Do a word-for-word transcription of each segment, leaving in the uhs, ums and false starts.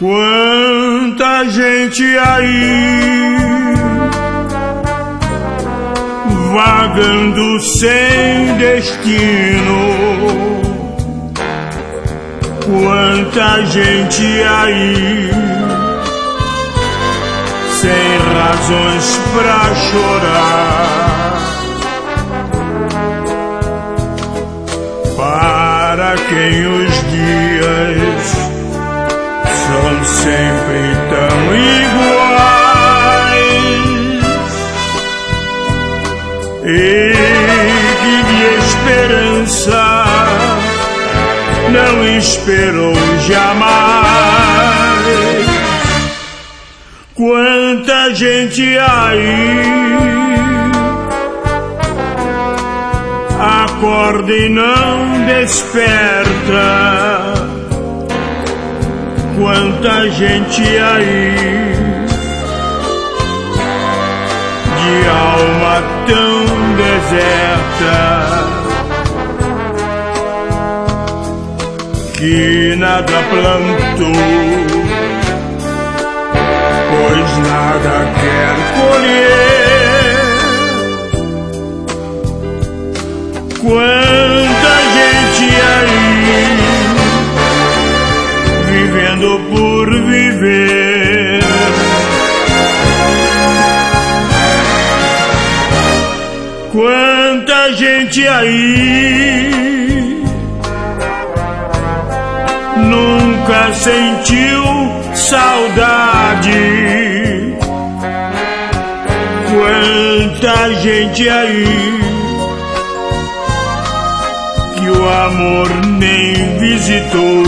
Quanta gente aí vagando sem destino, quanta gente aí sem razões pra chorar, para quem os dias são sempre tão iguais e que de esperança não esperou jamais. Quanta gente aí acorda e não desperta, quanta gente aí de alma tão deserta que nada plantou, pois nada quer colher. Quanta gente aí vivendo por viver, quanta gente aí nunca sentiu saudade, quanta gente aí que o amor nem visitou,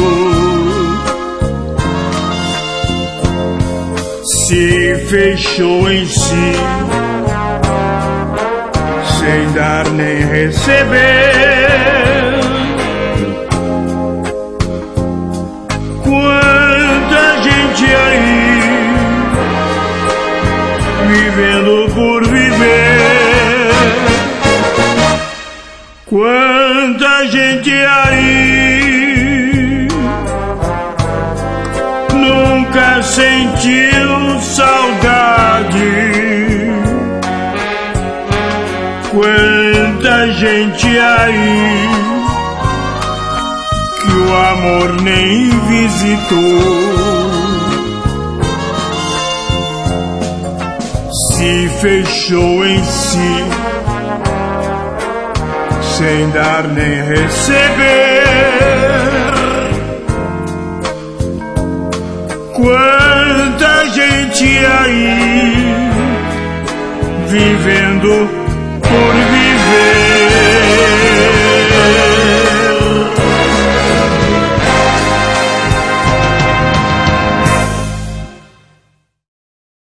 se fechou em si sem dar nem receber. Quanta gente aí vivendo por viver, quanta gente aí nunca sentiu saudade, quanta gente aí que o amor nem visitou, se fechou em si sem dar nem receber. Quanta gente aí vivendo